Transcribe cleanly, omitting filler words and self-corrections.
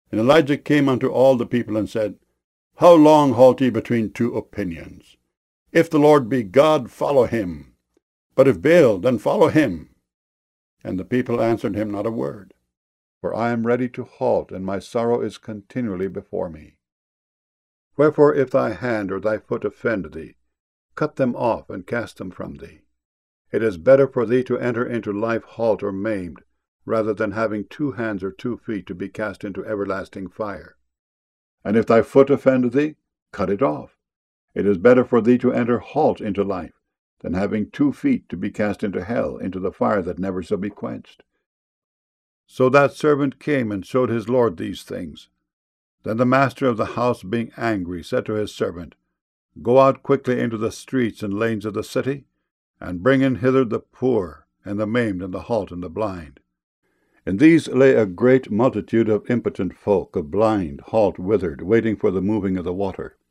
And Elijah came unto all the people, and said, How long halt ye between two opinions? If the Lord be God, follow him. But if Baal, then follow him. And the people answered him not a word. For I am ready to halt, and my sorrow is continually before me. Wherefore, if thy hand or thy foot offend thee, cut them off, and cast them from thee. It is better for thee to enter into life halt or maimed, rather than having 2 hands or 2 feet to be cast into everlasting fire. And if thy foot offend thee, cut it off. It is better for thee to enter halt into life, than having 2 feet to be cast into hell, into the fire that never shall be quenched. So that servant came and showed his lord these things. Then the master of the house, being angry, said to his servant, Go out quickly into the streets and lanes of the city, and bring in hither the poor, and the maimed, and the halt, and the blind. In these lay a great multitude of impotent folk, of blind, halt, withered, waiting for the moving of the water.